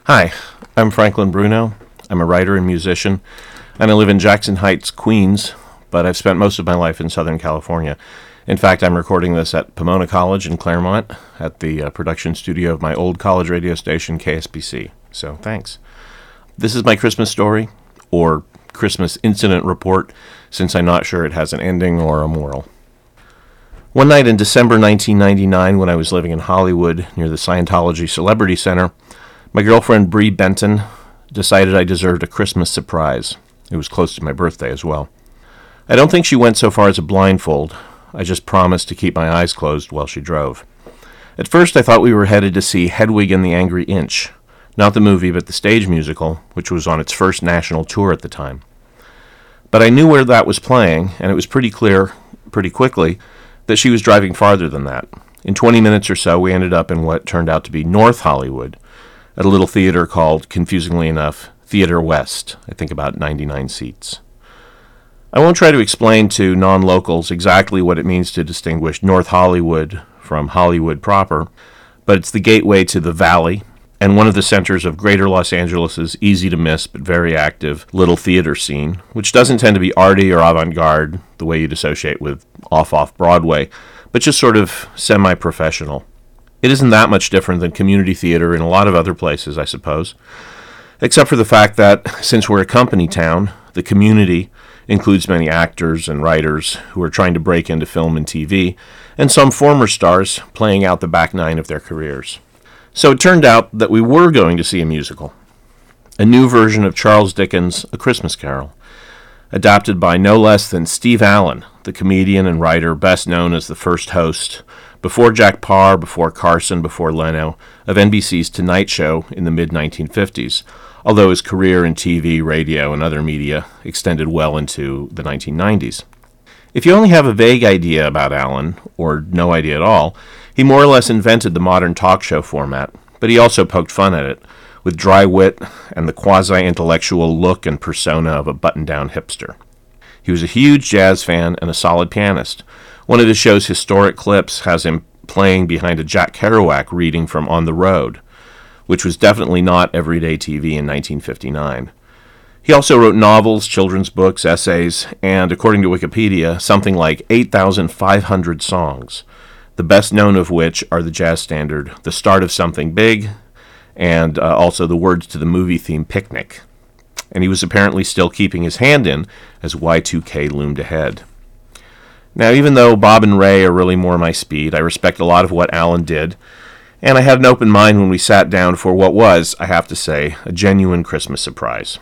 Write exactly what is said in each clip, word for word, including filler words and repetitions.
Hi, I'm Franklin Bruno. I'm a writer and musician, and I live in Jackson Heights, Queens, but I've spent most of my life in Southern California. In fact, I'm recording this at Pomona College in Claremont at the uh, production studio of my old college radio station, K S B C. So, thanks. This is my Christmas story, or Christmas incident report, since I'm not sure it has an ending or a moral. One night in December nineteen ninety-nine, when I was living in Hollywood near the Scientology Celebrity Center, my girlfriend Bree Benton decided I deserved a Christmas surprise. It was close to my birthday as well. I don't think she went so far as a blindfold. I just promised to keep my eyes closed while she drove. At first I thought we were headed to see Hedwig and the Angry Inch, not the movie but the stage musical, which was on its first national tour at the time. But I knew where that was playing, and it was pretty clear, pretty quickly, that she was driving farther than that. In twenty minutes or so, we ended up in what turned out to be North Hollywood, at a little theater called, confusingly enough, Theater West, I think about ninety-nine seats. I won't try to explain to non-locals exactly what it means to distinguish North Hollywood from Hollywood proper, but it's the gateway to the Valley, and one of the centers of Greater Los Angeles' easy-to-miss but very active little theater scene, which doesn't tend to be arty or avant-garde the way you'd associate with off-off Broadway, but just sort of semi-professional. It isn't that much different than community theater in a lot of other places, I suppose, except for the fact that, since we're a company town, the community includes many actors and writers who are trying to break into film and T V, and some former stars playing out the back nine of their careers. So it turned out that we were going to see a musical, a new version of Charles Dickens' A Christmas Carol, adapted by no less than Steve Allen, the comedian and writer best known as the first host, before Jack Paar, before Carson, before Leno, of N B C's Tonight Show in the mid nineteen fifties, although his career in T V, radio, and other media extended well into the nineteen nineties. If you only have a vague idea about Allen, or no idea at all, he more or less invented the modern talk show format, but he also poked fun at it, with dry wit and the quasi-intellectual look and persona of a button-down hipster. He was a huge jazz fan and a solid pianist. One of his show's historic clips has him playing behind a Jack Kerouac reading from On the Road, which was definitely not everyday T V in nineteen fifty-nine. He also wrote novels, children's books, essays, and, according to Wikipedia, something like eight thousand five hundred songs, the best known of which are the jazz standard The Start of Something Big, and uh, also the words to the movie theme Picnic. And he was apparently still keeping his hand in as Y two K loomed ahead. Now, even though Bob and Ray are really more my speed, I respect a lot of what Allen did, and I had an open mind when we sat down for what was, I have to say, a genuine Christmas surprise.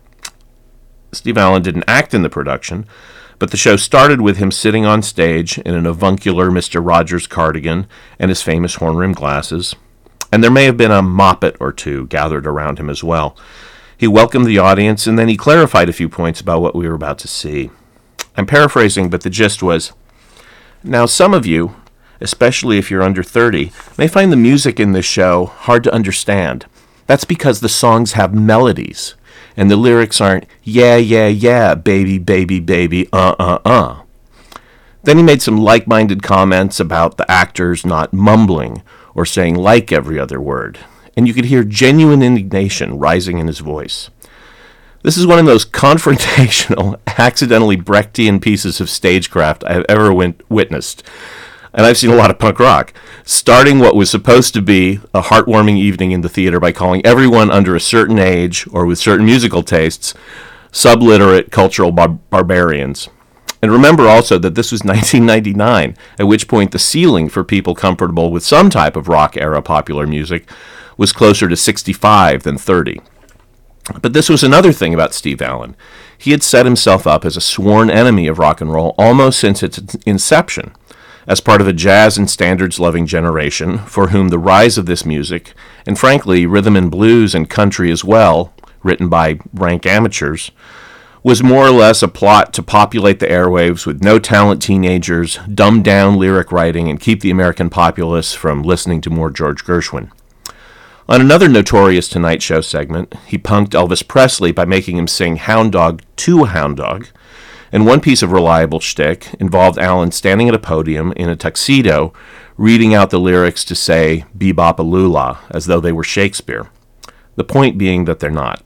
Steve Allen didn't act in the production, but the show started with him sitting on stage in an avuncular Mister Rogers cardigan and his famous horn-rimmed glasses, and there may have been a moppet or two gathered around him as well. He welcomed the audience, and then he clarified a few points about what we were about to see. I'm paraphrasing, but the gist was, now some of you, especially if you're under thirty, may find the music in this show hard to understand. That's because the songs have melodies, and the lyrics aren't, yeah, yeah, yeah, baby, baby, baby, uh, uh, uh. Then he made some like-minded comments about the actors not mumbling or saying like every other word, and you could hear genuine indignation rising in his voice. This is one of those confrontational, accidentally Brechtian pieces of stagecraft I have ever win- witnessed. And I've seen a lot of punk rock, starting what was supposed to be a heartwarming evening in the theater by calling everyone under a certain age or with certain musical tastes subliterate cultural bar- barbarians. And remember also that this was nineteen ninety-nine, at which point the ceiling for people comfortable with some type of rock-era popular music was closer to sixty-five than thirty. But this was another thing about Steve Allen. He had set himself up as a sworn enemy of rock and roll almost since its inception, as part of a jazz and standards-loving generation for whom the rise of this music, and frankly rhythm and blues and country as well, written by rank amateurs, was more or less a plot to populate the airwaves with no-talent teenagers, dumbed-down lyric writing, and keep the American populace from listening to more George Gershwin. On another notorious Tonight Show segment, he punked Elvis Presley by making him sing Hound Dog to a Hound Dog, and one piece of reliable shtick involved Allen standing at a podium in a tuxedo, reading out the lyrics to say Bebop-a-Lula, as though they were Shakespeare. the point being that they're not.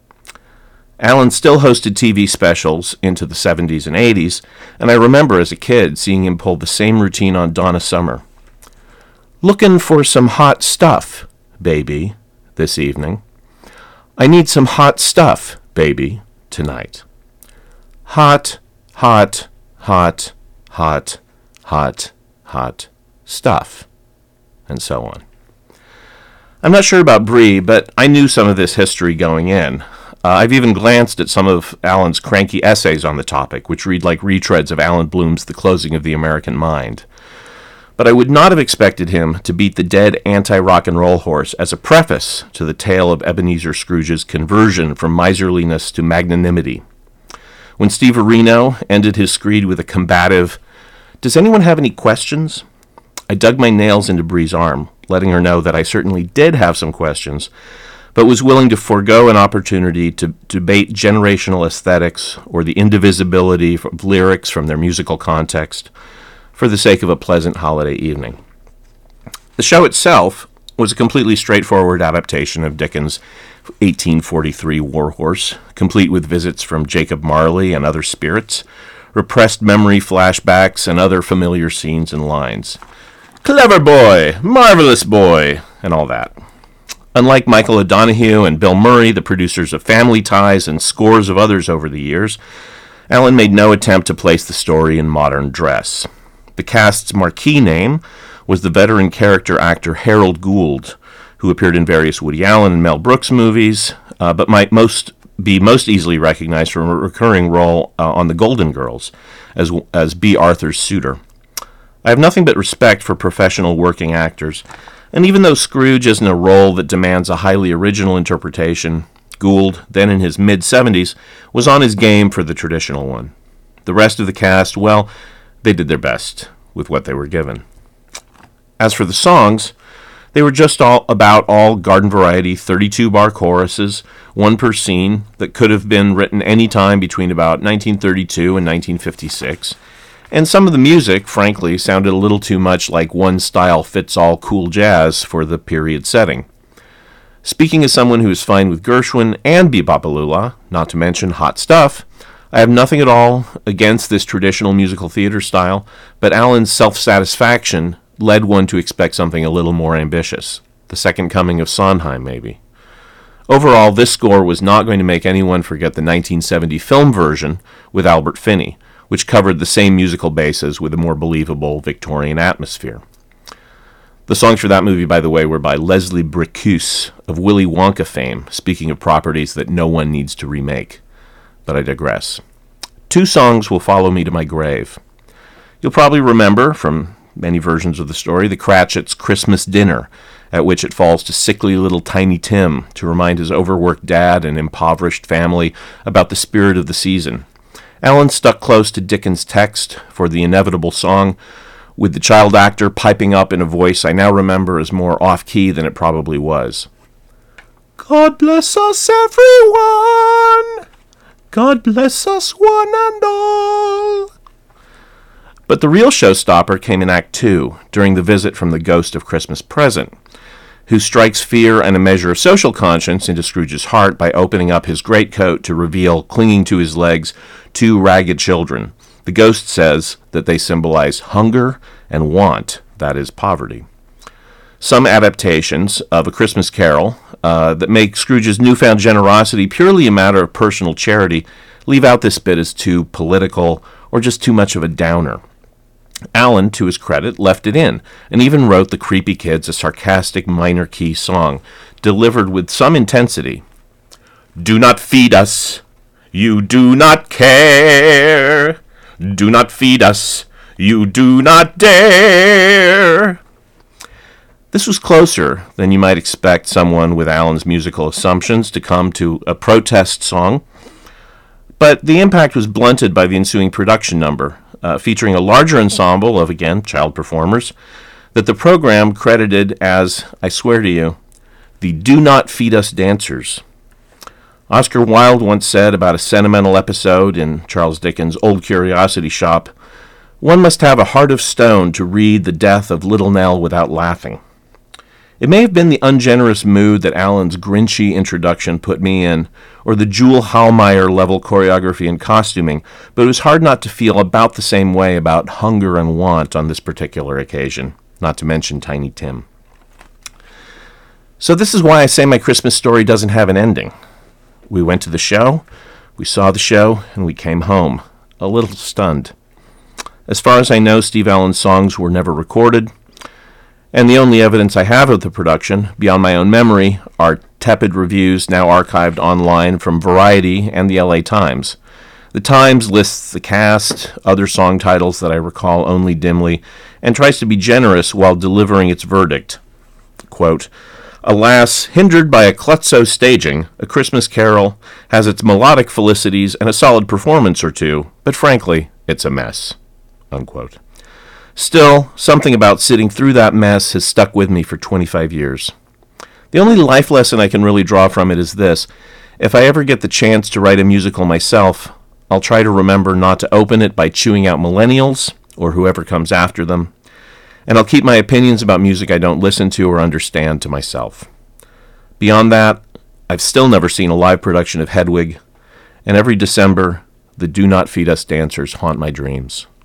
Alan still hosted T V specials into the seventies and eighties, and I remember as a kid seeing him pull the same routine on Donna Summer. "Looking for some hot stuff, baby, this evening. I need some hot stuff, baby, tonight. Hot, hot, hot, hot, hot, hot stuff," and so on. I'm not sure about Brie, but I knew some of this history going in. Uh, I've even glanced at some of Alan's cranky essays on the topic, which read like retreads of Alan Bloom's The Closing of the American Mind. But I would not have expected him to beat the dead anti-rock and roll horse as a preface to the tale of Ebenezer Scrooge's conversion from miserliness to magnanimity. When Steve Areno ended his screed with a combative, "Does anyone have any questions?" I dug my nails into Brie's arm, letting her know that I certainly did have some questions, but was willing to forego an opportunity to debate generational aesthetics or the indivisibility of lyrics from their musical context for the sake of a pleasant holiday evening. The show itself was a completely straightforward adaptation of Dickens' eighteen forty-three War Horse, complete with visits from Jacob Marley and other spirits, repressed memory flashbacks, and other familiar scenes and lines. "Clever boy, marvelous boy," and all that. Unlike Michael O'Donoghue and Bill Murray, the producers of Family Ties and scores of others over the years, Alan made no attempt to place the story in modern dress. The cast's marquee name was the veteran character actor Harold Gould, who appeared in various Woody Allen and Mel Brooks movies, uh, but might most be most easily recognized from a recurring role uh, on The Golden Girls as, as B. Arthur's suitor. I have nothing but respect for professional working actors, and even though Scrooge isn't a role that demands a highly original interpretation, Gould, then in his mid-seventies, was on his game for the traditional one. The rest of the cast, well, they did their best with what they were given. As for the songs, they were just all about all garden-variety thirty-two bar choruses, one per scene, that could have been written any time between about nineteen thirty-two and nineteen fifty-six. And some of the music, frankly, sounded a little too much like one-style-fits-all cool jazz for the period setting. Speaking as someone who is fine with Gershwin and Bebopalula, not to mention Hot Stuff, I have nothing at all against this traditional musical theater style, but Alan's self-satisfaction led one to expect something a little more ambitious. The second coming of Sondheim, maybe. Overall, this score was not going to make anyone forget the nineteen seventy film version with Albert Finney, which covered the same musical bases with a more believable Victorian atmosphere. The songs for that movie, by the way, were by Leslie Bricusse of Willy Wonka fame, speaking of properties that no one needs to remake. But I digress. Two songs will follow me to my grave. You'll probably remember, from many versions of the story, the Cratchits' Christmas dinner, at which it falls to sickly little Tiny Tim to remind his overworked dad and impoverished family about the spirit of the season. Alan stuck close to Dickens' text for the inevitable song, with the child actor piping up in a voice I now remember as more off-key than it probably was. "God bless us, everyone! God bless us, one and all!" But the real showstopper came in Act Two, during the visit from the ghost of Christmas Present, who strikes fear and a measure of social conscience into Scrooge's heart by opening up his greatcoat to reveal, clinging to his legs, two ragged children. The ghost says that they symbolize hunger and want, that is, poverty. Some adaptations of A Christmas Carol uh, that make Scrooge's newfound generosity purely a matter of personal charity leave out this bit as too political or just too much of a downer. Alan, to his credit, left it in, and even wrote The Creepy Kids a sarcastic minor key song, delivered with some intensity. "Do not feed us. You do not care. Do not feed us. You do not dare." This was closer than you might expect someone with Alan's musical assumptions to come to a protest song, but the impact was blunted by the ensuing production number, uh, featuring a larger ensemble of, again, child performers, that the program credited as, I swear to you, the Do Not Feed Us Dancers. Oscar Wilde once said about a sentimental episode in Charles Dickens' Old Curiosity Shop, "One must have a heart of stone to read the death of Little Nell without laughing." It may have been the ungenerous mood that Alan's Grinchy introduction put me in, or the Jewel Hallmeyer level choreography and costuming, but it was hard not to feel about the same way about hunger and want on this particular occasion, not to mention Tiny Tim. So this is why I say my Christmas story doesn't have an ending. We went to the show, we saw the show, and we came home, a little stunned. As far as I know, Steve Allen's songs were never recorded, and the only evidence I have of the production, beyond my own memory, are tepid reviews now archived online from Variety and the L A Times. The Times lists the cast, other song titles that I recall only dimly, and tries to be generous while delivering its verdict. Quote, "Alas, hindered by a klutzo staging, A Christmas Carol has its melodic felicities and a solid performance or two, but frankly, it's a mess." Unquote. Still, something about sitting through that mess has stuck with me for twenty-five years. The only life lesson I can really draw from it is this: if I ever get the chance to write a musical myself, I'll try to remember not to open it by chewing out millennials, or whoever comes after them, and I'll keep my opinions about music I don't listen to or understand to myself. Beyond that, I've still never seen a live production of Hedwig, and every December, the Do Not Feed Us dancers haunt my dreams.